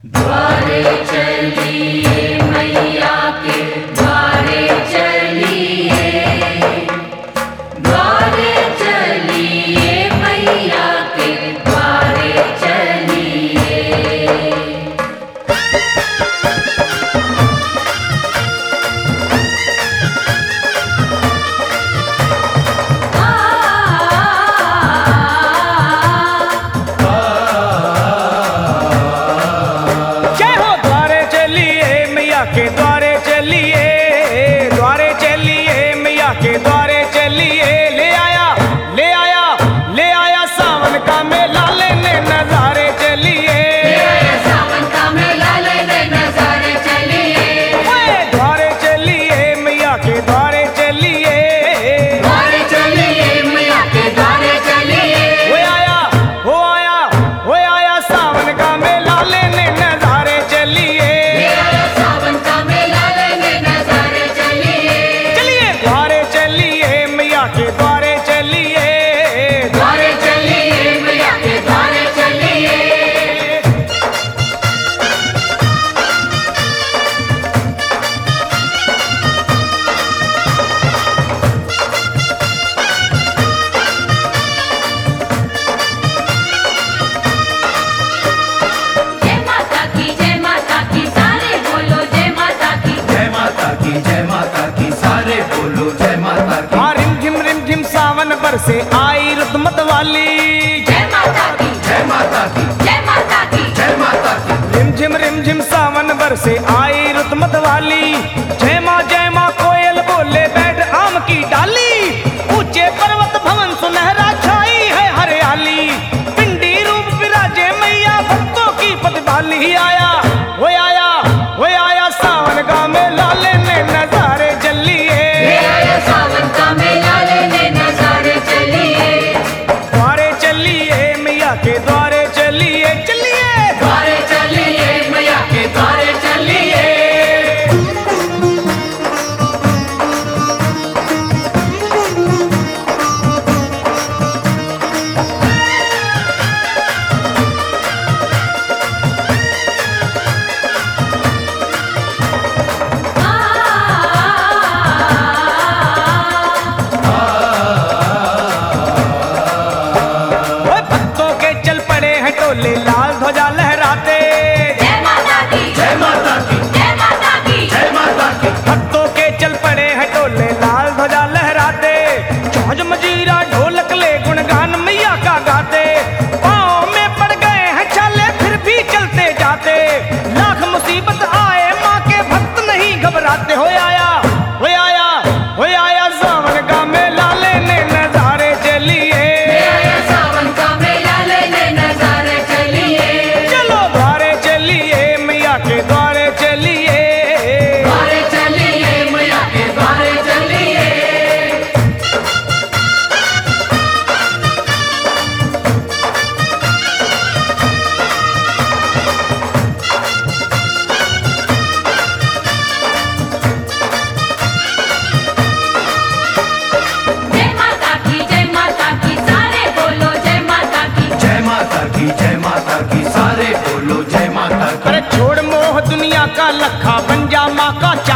द्वारे चलिए मैया के द्वारे चलिए, द्वारे चलिए मैया के द्वारे चलिए। के द्वारे चलिए, द्वारे चलिए मैया के द्वारे चलिए। ले आया ले आया ले आया सावन का मेला लेने नजारे चलिए, ले आया सावन का मेला लेने नजारे चलिए। द्वारे चलिए मैया के द्वारे चलिए, द्वारे चलिए मैया के द्वारे चलिए। वो आया वो आया वो आया सावन का मेला लेने नजारे चलिए। द्वारे चलिए मैया के द्वारे चलिए, द्वारे चलिए मैया के द्वारे चलिए। जय माता की जय माता की सारे बोलो जय माता की, जय माता की जय माता की सारे बोलो जय माता की। रिम झिम सावन बरसे आई रुत मत वाली, जय माता की जय माता की जय माता की जय माता की। रिम झिम सावन बरसे आई रुत मत वाली। जय माँ कोयल बोले बैठ आम की डाली। ऊंचे पर्वत भवन सुनहरा छाई है हरियाली। पिंडी रूप विराजे मैया भक्तों की पतवाली। आया वो आया वो आया सावन का मेला लेने नजारे चलिए, ले आया सावन का मेला लेने नजारे चलिए। द्वारे चलिए मैया के द्वारे चलिए चलिए। द्वारे चलिए मैया के द्वारे चलिए। भक्तों के चल पड़े हैं टोले लाल ध्वजा लहराते। जय माता की जय माता की जय माता की जय माता की। भक्तों के चल पड़े हैं टोले लाल ध्वजा लहराते। चौज मजीरा ढोलक ले गुणगान मैया का गाते। पाँव में पड़ गए हैं छाले फिर भी चलते जाते। लाख मुसीबत आए माँ के भक्त नहीं घबराते। हो आया हो आया हो आया सावन का मेला लेने नजारे चलिए। ले आया सावन का मेला लेने नजारे चलिए। चलो द्वारे चलिए मैया के द्वारे चलिए, द्वारे चलिए मैया के द्वारे चलिए। जय माता की जय माता की सारे बोलो जय माता की, जय माता की जय माता की सारे बोलो जय माता की। अरे छोड़ मोह दुनिया का लखा बन जा माँ का